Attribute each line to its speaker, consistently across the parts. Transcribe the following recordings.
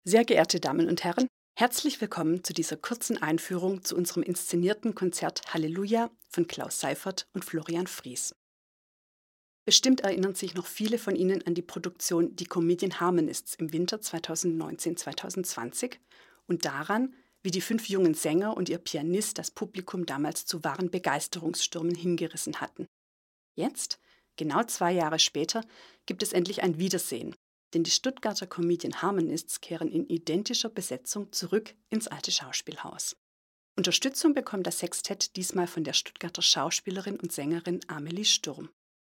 Speaker 1: Sehr geehrte Damen und Herren, herzlich willkommen zu dieser kurzen Einführung zu unserem inszenierten Konzert Halleluja von Klaus Seifert und Florian Fries. Bestimmt erinnern sich noch viele von Ihnen an die Produktion Die Comedian Harmonists im Winter 2019-2020 und daran, wie die 5 jungen Sänger und ihr Pianist das Publikum damals zu wahren Begeisterungsstürmen hingerissen hatten. Jetzt, genau 2 Jahre später, gibt es endlich ein Wiedersehen. Denn die Stuttgarter Comedian Harmonists kehren in identischer Besetzung zurück ins alte Schauspielhaus. Unterstützung bekommt das Sextett diesmal von der Stuttgarter Schauspielerin und Sängerin Amelie Sturm.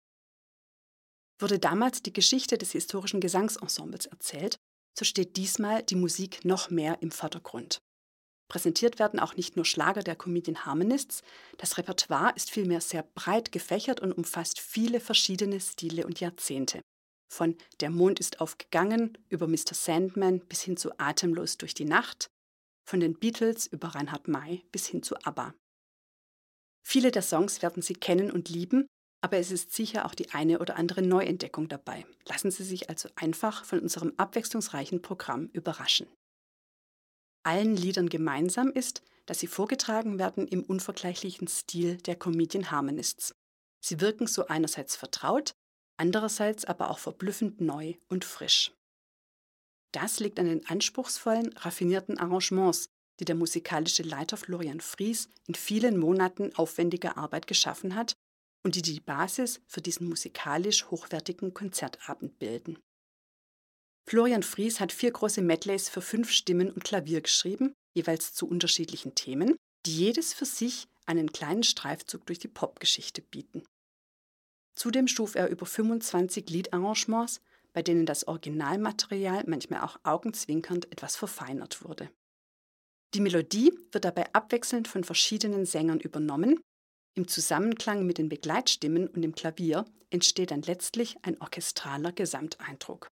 Speaker 1: Wurde damals die Geschichte des historischen Gesangsensembles erzählt, so steht diesmal die Musik noch mehr im Vordergrund. Präsentiert werden auch nicht nur Schlager der Comedian Harmonists, das Repertoire ist vielmehr sehr breit gefächert und umfasst viele verschiedene Stile und Jahrzehnte. Von Der Mond ist aufgegangen über Mr. Sandman bis hin zu Atemlos durch die Nacht, von den Beatles über Reinhard May bis hin zu ABBA. Viele der Songs werden Sie kennen und lieben, aber es ist sicher auch die eine oder andere Neuentdeckung dabei. Lassen Sie sich also einfach von unserem abwechslungsreichen Programm überraschen. Allen Liedern gemeinsam ist, dass sie vorgetragen werden im unvergleichlichen Stil der Comedian Harmonists. Sie wirken so einerseits vertraut, andererseits aber auch verblüffend neu und frisch. Das liegt an den anspruchsvollen, raffinierten Arrangements, die der musikalische Leiter Florian Fries in vielen Monaten aufwendiger Arbeit geschaffen hat und die die Basis für diesen musikalisch hochwertigen Konzertabend bilden. Florian Fries hat 4 große Medleys für 5 Stimmen und Klavier geschrieben, jeweils zu unterschiedlichen Themen, die jedes für sich einen kleinen Streifzug durch die Popgeschichte bieten. Zudem schuf er über 25 Liedarrangements, bei denen das Originalmaterial manchmal auch augenzwinkernd etwas verfeinert wurde. Die Melodie wird dabei abwechselnd von verschiedenen Sängern übernommen. Im Zusammenklang mit den Begleitstimmen und dem Klavier entsteht dann letztlich ein orchestraler Gesamteindruck.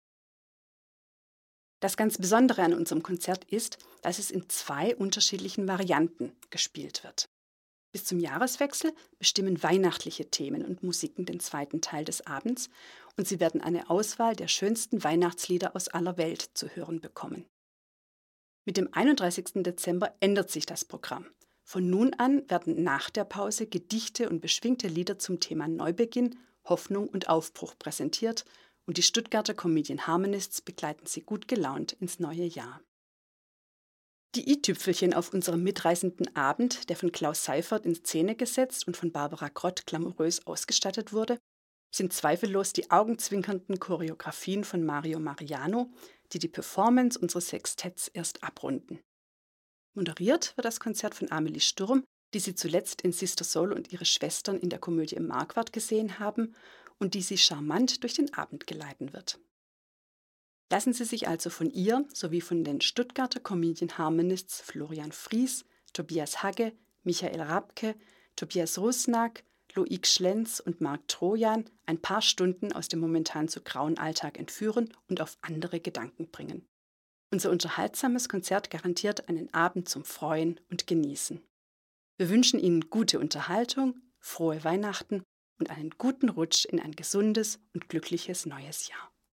Speaker 1: Das ganz Besondere an unserem Konzert ist, dass es in 2 unterschiedlichen Varianten gespielt wird. Bis zum Jahreswechsel bestimmen weihnachtliche Themen und Musiken den zweiten Teil des Abends und Sie werden eine Auswahl der schönsten Weihnachtslieder aus aller Welt zu hören bekommen. Mit dem 31. Dezember ändert sich das Programm. Von nun an werden nach der Pause Gedichte und beschwingte Lieder zum Thema Neubeginn, Hoffnung und Aufbruch präsentiert und die Stuttgarter Comedian Harmonists begleiten Sie gut gelaunt ins neue Jahr. Die i-Tüpfelchen auf unserem mitreißenden Abend, der von Klaus Seifert in Szene gesetzt und von Barbara Grott glamourös ausgestattet wurde, sind zweifellos die augenzwinkernden Choreografien von Mario Mariano, die die Performance unseres Sextetts erst abrunden. Moderiert wird das Konzert von Amelie Sturm, die Sie zuletzt in Sister Soul und ihre Schwestern in der Komödie im Marquardt gesehen haben und die Sie charmant durch den Abend geleiten wird. Lassen Sie sich also von ihr sowie von den Stuttgarter Comedian Harmonists Florian Fries, Tobias Hagge, Michael Rabke, Tobias Rusnak, Loic Schlenz und Marc Trojan ein paar Stunden aus dem momentan so grauen Alltag entführen und auf andere Gedanken bringen. Unser unterhaltsames Konzert garantiert einen Abend zum Freuen und Genießen. Wir wünschen Ihnen gute Unterhaltung, frohe Weihnachten und einen guten Rutsch in ein gesundes und glückliches neues Jahr.